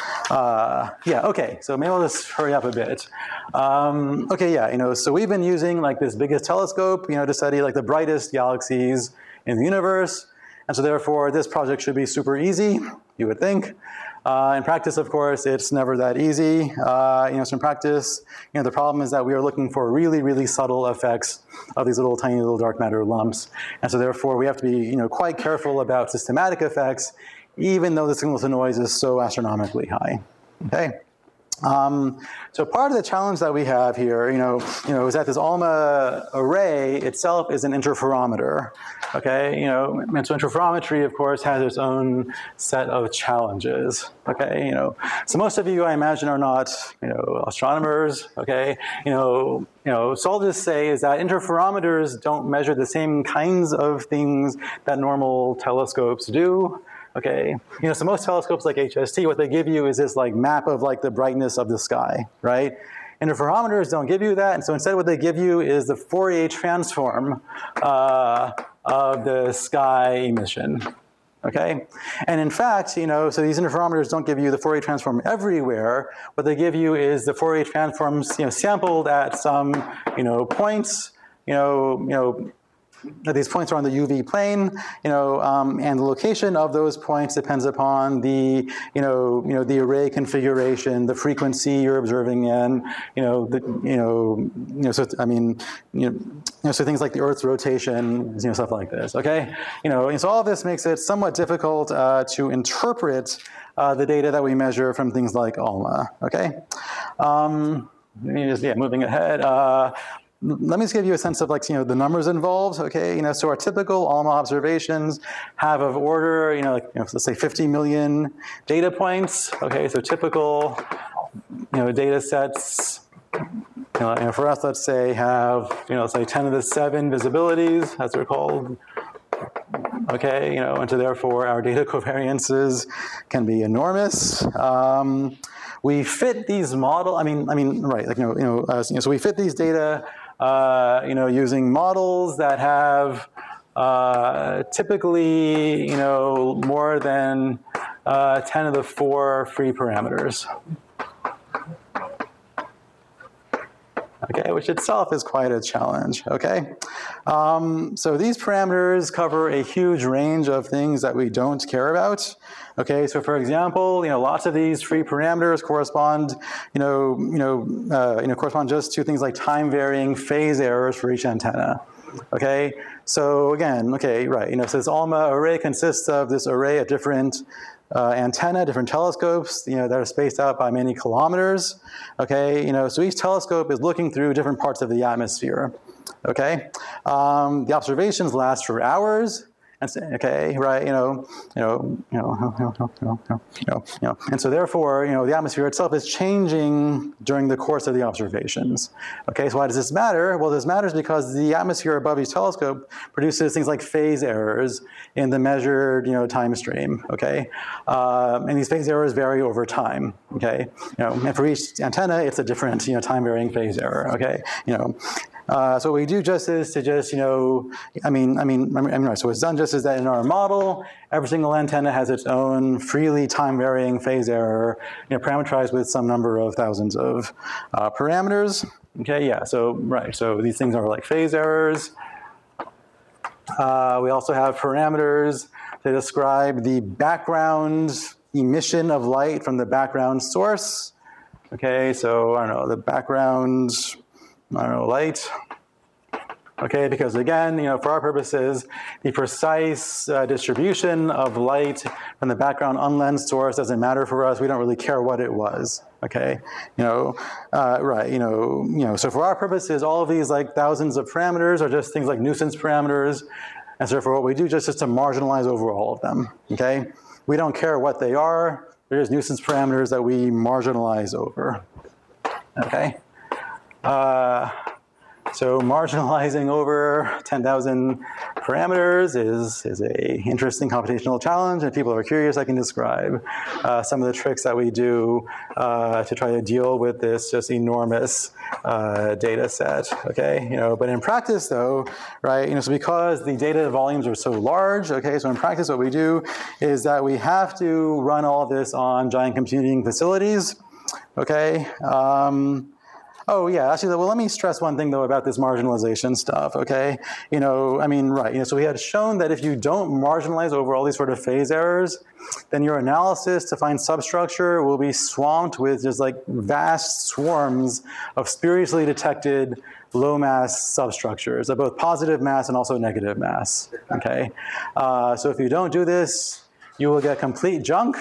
Uh, yeah. Okay. So maybe I'll just hurry up a bit. Um, okay. Yeah. You know, so we've been using like this biggest telescope, you know, to study like the brightest galaxies in the universe, and so therefore this project should be super easy, you would think. Uh, in practice, of course, it's never that easy. Uh, you know, so in practice, you know, the problem is that we are looking for really, really subtle effects of these little tiny little dark matter lumps. And so therefore, we have to be, you know, quite careful about systematic effects, even though the signal to noise is so astronomically high, okay? Um, so part of the challenge that we have here, you know, you know, is that this ALMA array itself is an interferometer, okay? You know, and so interferometry, of course, has its own set of challenges, okay? You know, so most of you, I imagine, are not, you know, astronomers, okay? You know, you know, so I'll just say is that interferometers don't measure the same kinds of things that normal telescopes do. Okay, you know, so most telescopes like H S T, what they give you is this like map of like the brightness of the sky, right? Interferometers don't give you that, and so instead what they give you is the Fourier transform uh, of the sky emission, okay? And in fact, you know, so these interferometers don't give you the Fourier transform everywhere. What they give you is the Fourier transforms, you know, sampled at some, you know, points, you know, you know, these points are on the U V plane, you know, um, and the location of those points depends upon the, you know, you know, the array configuration, the frequency you're observing in, you know, the, you know, you know, so I mean, you know, you know, so things like the Earth's rotation, you know, stuff like this. Okay, you know, and so all of this makes it somewhat difficult uh, to interpret uh, the data that we measure from things like ALMA. Okay, um, let me just yeah, moving ahead. Uh, Let me just give you a sense of like, you know, the numbers involved, okay? You know, so our typical ALMA observations have of order, you know, like, you know, let's say fifty million data points, okay? So typical, you know, data sets, you know, and for us, let's say have, you know, let's say ten to the seven visibilities, as they're called, okay? You know, and so therefore our data covariances can be enormous. Um, we fit these model, I mean, I mean, right, like, you know, you know, uh, you know so we fit these data Uh, you know, using models that have uh, typically, you know, more than uh, ten of the four free parameters. Okay, which itself is quite a challenge, okay? Um, so these parameters cover a huge range of things that we don't care about. Okay, so for example, you know, lots of these free parameters correspond, you know, you know, uh, you know, correspond just to things like time-varying phase errors for each antenna. Okay, so again, okay, right, you know, so this ALMA array consists of this array of different uh, antenna, different telescopes, you know, that are spaced out by many kilometers. Okay, you know, so each telescope is looking through different parts of the atmosphere. Okay, um, the observations last for hours. Okay, right, you know, you know, you know, you know, you know, you know, you know, and so therefore, you know, the atmosphere itself is changing during the course of the observations. Okay, so why does this matter? Well, this matters because the atmosphere above each telescope produces things like phase errors in the measured, you know, time stream. Okay, um, and these phase errors vary over time. Okay, you know, and for each antenna, it's a different, you know, time varying phase error. Okay, you know. Uh, so what we do just is to just, you know, I mean, I mean, I mean, right, so what's done just is that in our model, every single antenna has its own freely time-varying phase error, you know, parameterized with some number of thousands of uh, parameters. Okay, yeah, so, right, so these things are like phase errors. Uh, we also have parameters to describe the background emission of light from the background source. Okay, so I don't know, the background, I don't know, light. Okay, because again, you know, for our purposes, the precise uh, distribution of light from the background unlensed source doesn't matter for us. We don't really care what it was. Okay, you know, uh, right? You know, you know. So for our purposes, all of these like thousands of parameters are just things like nuisance parameters, and so for what we do, just is to marginalize over all of them. Okay, we don't care what they are. They're just nuisance parameters that we marginalize over. Okay. Uh, So marginalizing over ten thousand parameters is, is a interesting computational challenge, and if people are curious, I can describe uh, some of the tricks that we do uh, to try to deal with this just enormous uh, data set, okay? You know, but in practice though, right, you know, so because the data volumes are so large, okay, so in practice what we do is that we have to run all of this on giant computing facilities, okay? Um, Oh yeah, actually, well, let me stress one thing though about this marginalization stuff, okay? You know, I mean, right, you know, so we had shown that if you don't marginalize over all these sort of phase errors, then your analysis to find substructure will be swamped with just like vast swarms of spuriously detected low mass substructures of both positive mass and also negative mass, okay? Uh, so if you don't do this, you will get complete junk.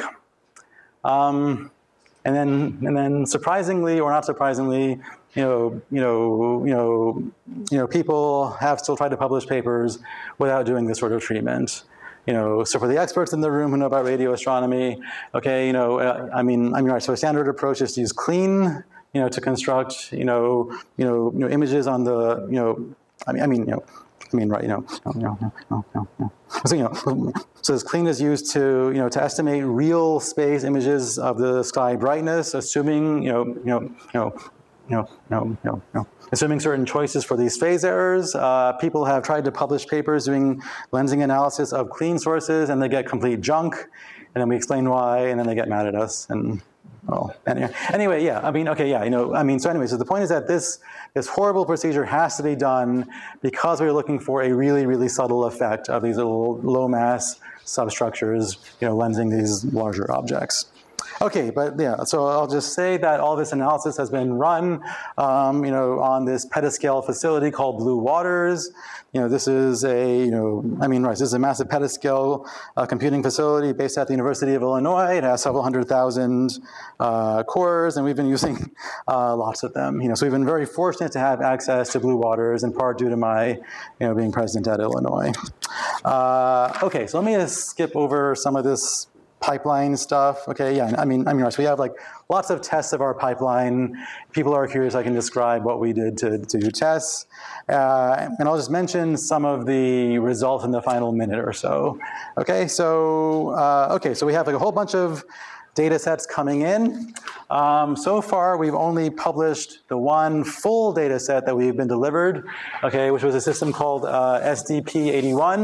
Um, And then, and then, surprisingly or not surprisingly, you know, you know, you know, you know, people have still tried to publish papers without doing this sort of treatment. You know, so for the experts in the room who know about radio astronomy, okay, you know, uh, I mean, I mean, right. So a standard approach is to use clean, you know, to construct, you know, you know, you know, images on the, you know, I mean, I mean, you know. I mean, right, you know, no, no, no, no, no. So, you know, so this clean is used to, you know, to estimate real space images of the sky brightness, assuming, you know, you know, you know, you know, no, no, no. Assuming certain choices for these phase errors. Uh, people have tried to publish papers doing lensing analysis of clean sources, and they get complete junk, and then we explain why, and then they get mad at us, and well, anyway, anyway, yeah, I mean, okay, yeah, you know, I mean, so anyway, so the point is that this, this horrible procedure has to be done because we're looking for a really, really subtle effect of these little low mass substructures, you know, lensing these larger objects. Okay, but yeah, so I'll just say that all this analysis has been run, um, you know, on this petascale facility called Blue Waters. You know, this is a, you know, I mean, right, this is a massive petascale uh, computing facility based at the University of Illinois. It has several hundred thousand uh, cores, and we've been using uh, lots of them. You know, so we've been very fortunate to have access to Blue Waters, in part due to my, you know, being president at Illinois. Uh, okay, so let me just skip over some of this pipeline stuff. Okay, yeah, I mean, I mean, so we have like lots of tests of our pipeline. People are curious, I can describe what we did to, to do tests. Uh, and I'll just mention some of the results in the final minute or so. Okay, so, uh, okay, so we have like a whole bunch of data sets coming in. Um, so far, we've only published the one full data set that we've been delivered, okay, which was a system called uh, S D P eighty-one.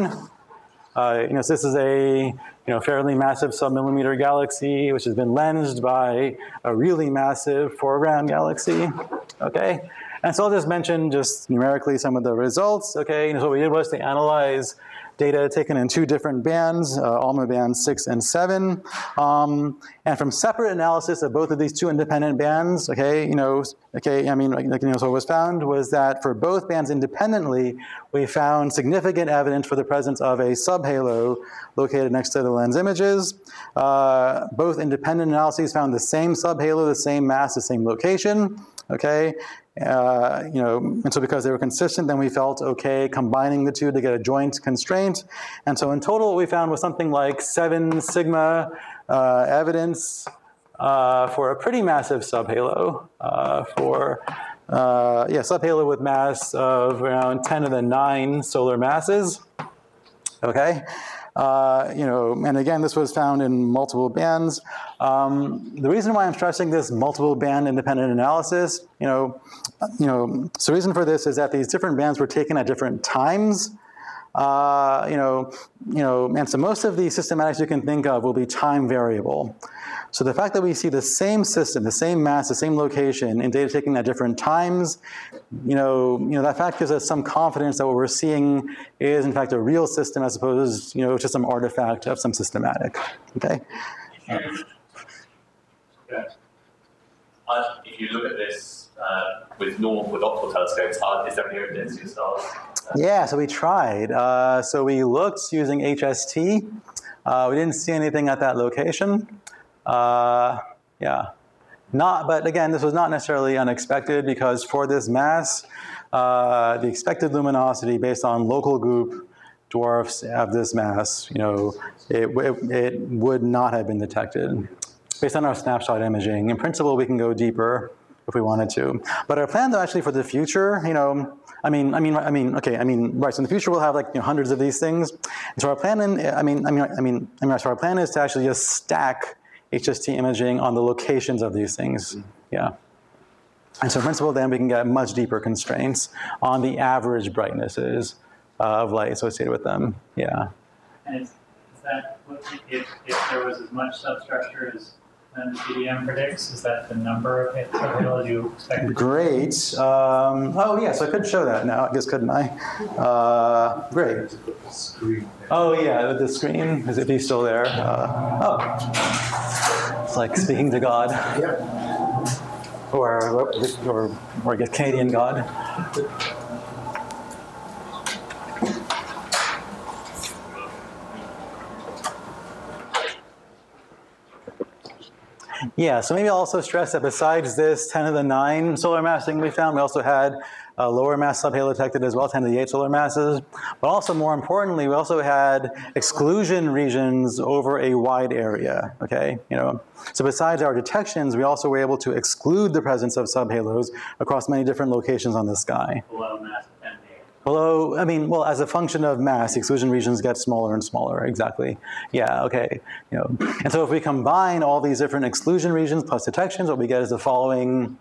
Uh, you know, so this is a you know fairly massive submillimeter galaxy, which has been lensed by a really massive foreground galaxy. Okay, and so I'll just mention just numerically some of the results. Okay, and so what we did was to analyze data taken in two different bands, uh, ALMA bands six and seven, um, and from separate analysis of both of these two independent bands. Okay, you know, okay, I mean, like, you know, so what was found was that for both bands independently, we found significant evidence for the presence of a subhalo located next to the lens images. Uh, both independent analyses found the same subhalo, the same mass, the same location. Okay, uh, you know, and so because they were consistent, then we felt okay combining the two to get a joint constraint. And so in total, what we found was something like seven sigma uh, evidence uh, for a pretty massive subhalo, uh, for uh, yeah, subhalo with mass of around ten to the nine solar masses. Okay. Uh, you know, and again, this was found in multiple bands. Um, the reason why I'm stressing this multiple band independent analysis, you know, you know, so the reason for this is that these different bands were taken at different times. Uh, you know, you know, and so most of the systematics you can think of will be time variable. So the fact that we see the same system, the same mass, the same location in data taken at different times, you know, you know, that fact gives us some confidence that what we're seeing is in fact a real system as opposed, you know, to some artifact of some systematic. Okay. Yeah. uh, if you look at this uh, with normal, with optical telescopes, uh, is there any evidence of stars? Yeah, so we tried. Uh, so we looked using H S T. Uh, we didn't see anything at that location. Uh, yeah. Not, but again, this was not necessarily unexpected because for this mass, uh, the expected luminosity based on local group dwarfs of this mass, you know, it, it, it would not have been detected based on our snapshot imaging. In principle, we can go deeper if we wanted to. But our plan, though, actually for the future, you know, I mean, I mean, I mean, okay, I mean, right. So in the future, we'll have like you know, hundreds of these things. And so our plan, in, I mean, I mean, I mean, I mean, so our plan is to actually just stack H S T imaging on the locations of these things. Yeah. And so in principle, then we can get much deeper constraints on the average brightnesses uh, of light associated with them. Yeah. And is, is that, what, if, if there was as much substructure as the P D M predicts, is that the number of subhalos you expect? Great. Um, oh, yeah, so I could show that now, I guess, couldn't I? Uh, great. Oh, yeah, the screen, as if he's still there. Uh, oh. It's like speaking to God. Yeah. Or, or, or get Canadian God. Yeah, so maybe I'll also stress that besides this ten to the nine solar massing we found, we also had a lower mass subhalo detected as well, ten to the eight solar masses. But also more importantly, we also had exclusion regions over a wide area, okay? You know, so besides our detections, we also were able to exclude the presence of subhalos across many different locations on the sky. Below mass ten to eight. Below, I mean, well, as a function of mass, exclusion regions get smaller and smaller, exactly. Yeah, okay. You know, and so if we combine all these different exclusion regions plus detections, what we get is the following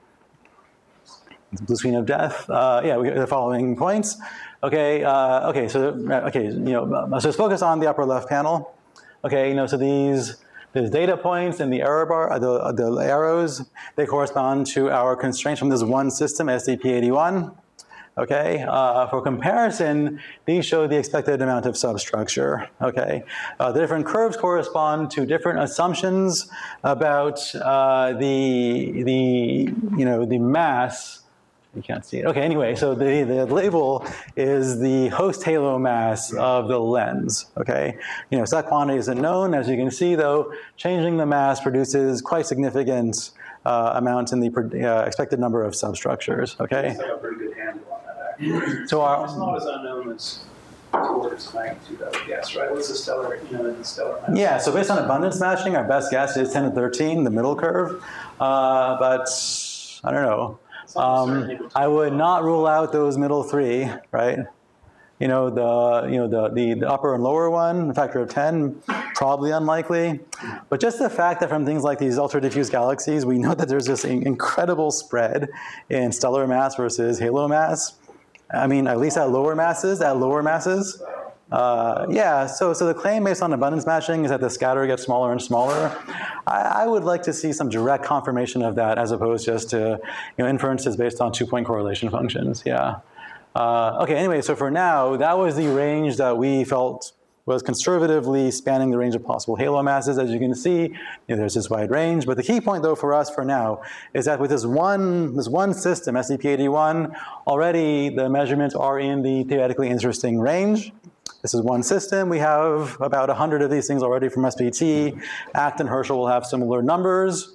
blue screen of death. Uh, yeah, we get the following points. Okay, uh, okay, so, okay, you know, so let's focus on the upper left panel. Okay, you know, so these, these data points and the error bar, the, the arrows, they correspond to our constraints from this one system, S D P eighty-one. Okay, uh, for comparison, these show the expected amount of substructure, okay? Uh, the different curves correspond to different assumptions about uh, the, the, you know, the mass. You can't see it. Okay, anyway, so the, the label is the host halo mass of the lens, okay? You know, so that quantity isn't known. As you can see, though, changing the mass produces quite significant uh, amounts in the uh, expected number of substructures, okay? It's like a pretty good handle on that, actually. So our, It's not as unknown as orders of magnitude, I would guess, right? What's the stellar, you know, the stellar mass? yeah, so based on abundance matching, our best guess is ten to thirteen, the middle curve. Uh, but I don't know. Um, I would not rule out those middle three, right? You know, the, you know, the, the, the upper and lower one, a factor of ten, probably unlikely. But just the fact that from things like these ultra-diffuse galaxies, we know that there's this incredible spread in stellar mass versus halo mass. I mean, at least at lower masses, at lower masses. Uh, yeah, so, so the claim based on abundance matching is that the scatter gets smaller and smaller. I, I would like to see some direct confirmation of that as opposed just to, you know, inferences based on two-point correlation functions, yeah. Uh, okay, anyway, so for now, that was the range that we felt was conservatively spanning the range of possible halo masses. As you can see, you know, there's this wide range. But the key point, though, for us for now is that with this one, this one system, S D P eighty-one, already the measurements are in the theoretically interesting range. This is one system. We have about one hundred of these things already from S P T. ACT and Herschel will have similar numbers.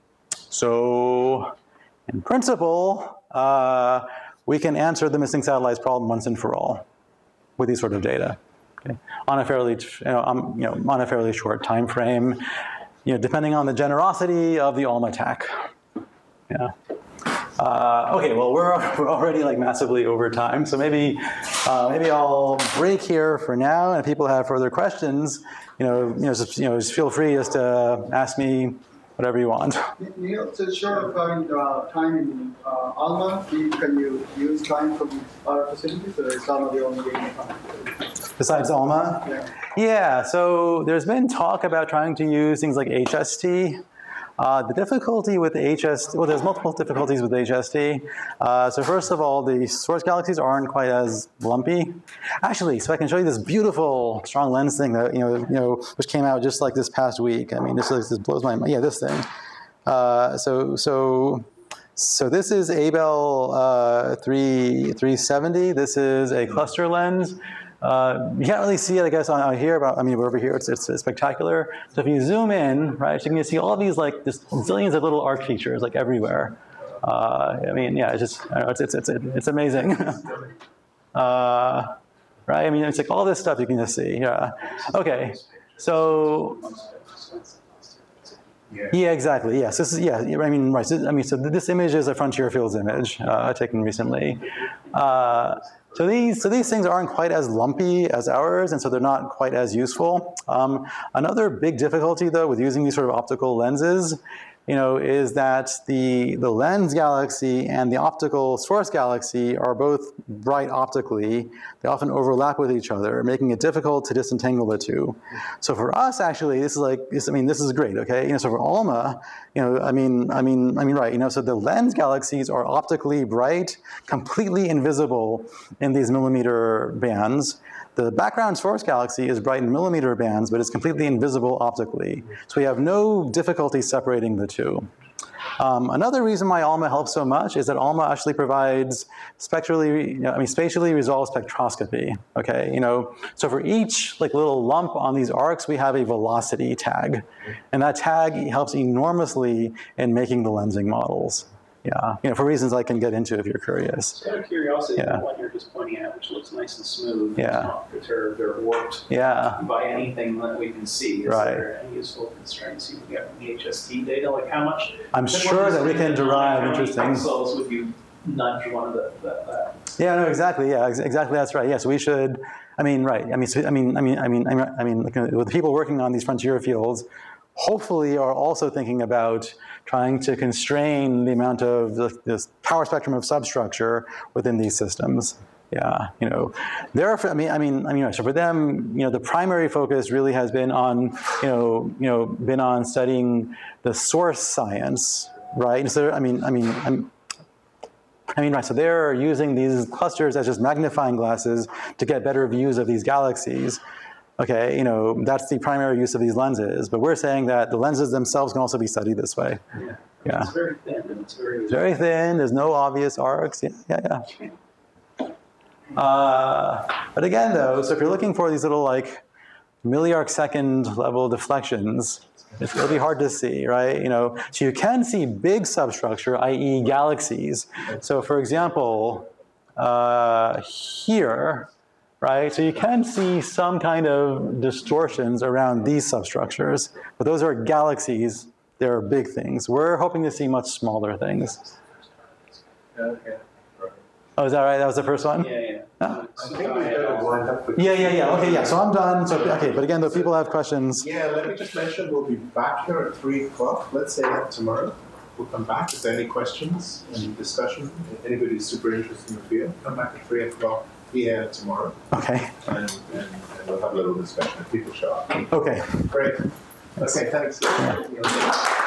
So in principle, uh, we can answer the missing satellites problem once and for all with these sort of data. Okay. On a fairly, you know, um, you know, on a fairly short time frame, you know, depending on the generosity of the ALMA T A C. Yeah. Uh, okay, well, we're, we're already like massively over time, so maybe uh, maybe I'll break here for now, and if people have further questions, you know, you know, just, you know, just feel free just to ask me whatever you want. Neil, so short of having uh, time in uh, ALMA, can you use time from our facilities, or is ALMA the only game? Besides ALMA? Yeah. Yeah, so there's been talk about trying to use things like H S T. Uh, the difficulty with H S T, well, there's multiple difficulties with H S T. Uh, so first of all, the source galaxies aren't quite as lumpy. Actually, so I can show you this beautiful strong lens thing that, you know, you know, which came out just like this past week. I mean, this, is, this blows my mind. Yeah, this thing. Uh, so so. So this is Abel uh, three seventy. This is a cluster lens. Uh, you can't really see it, I guess, on, on here, but I mean, over here, it's, it's, it's spectacular. So if you zoom in, right, so you can see all these, like, this zillions of little arc features, like, everywhere. Uh, I mean, yeah, it's just, I don't know, it's, it's, it's, it's amazing. uh, right, I mean, it's like all this stuff you can just see, yeah. Okay, so, yeah, exactly, yes, this is, yeah, I mean, right, so, I mean, so this image is a Frontier Fields image uh, taken recently. Uh, So these, so these things aren't quite as lumpy as ours, and so they're not quite as useful. Um, another big difficulty, though, with using these sort of optical lenses, you know, is that the, the lens galaxy and the optical source galaxy are both bright optically. They often overlap with each other, making it difficult to disentangle the two. So for us, actually, this is like, this, I mean, this is great, okay? You know, so for ALMA, you know, I mean, I mean, I mean, right, you know, so the lens galaxies are optically bright, completely invisible in these millimeter bands. The background source galaxy is bright in millimeter bands, but it's completely invisible optically. So we have no difficulty separating the two. Um, another reason why ALMA helps so much is that ALMA actually provides spectrally, you know, I mean, spatially resolved spectroscopy. Okay, you know, so for each like little lump on these arcs, we have a velocity tag, and that tag helps enormously in making the lensing models. Yeah, you know, for reasons I can get into if you're curious. Just out of curiosity, Yeah. the one you're just pointing at, which looks nice and smooth, Yeah. it's not perturbed or warped Yeah. by anything that we can see. Is Right. there any useful constraints you can get from the H S T data? Like how much? I'm like, sure what that we is can it, derive how many interesting. pixels would you nudge one of the, the, the Yeah, no, exactly. Yeah, ex exactly. That's right. Yes, we should. I mean, right. I mean, so, I mean, I mean, I mean, I mean, I mean, like, uh, with people working on these frontier fields, hopefully are also thinking about trying to constrain the amount of the, this power spectrum of substructure within these systems. Yeah, you know, there are. I mean, I mean, I mean. So for them, you know, the primary focus really has been on, you know, you know, been on studying the source science, right? And so, I mean, I mean, I'm. I mean, right, so they're using these clusters as just magnifying glasses to get better views of these galaxies. Okay, you know, that's the primary use of these lenses, but we're saying that the lenses themselves can also be studied this way. yeah. Yeah. It's very thin and it's very It's very thin, there's no obvious arcs, yeah, yeah, yeah. Uh, but again though, so if you're looking for these little like milliarc second level deflections, it's going to be hard to see, right? You know, so you can see big substructure, that is galaxies. So for example, uh, here, right? So you can see some kind of distortions around these substructures, but those are galaxies. They're big things. We're hoping to see much smaller things. Okay. Oh, is that right? That was the first one? Yeah, yeah. Oh. I think we better wind up with. Yeah, yeah, yeah. Okay, yeah. So I'm done. So okay, but again, though, people have questions. Yeah, let me just mention, we'll be back here at three o'clock. Let's say that tomorrow. We'll come back. If there are any questions, any discussion, if anybody's super interested in the field, come back at three o'clock here tomorrow. Okay. And, and, and we'll have a little discussion if people show up. Okay. Great. Okay, thanks. Yeah.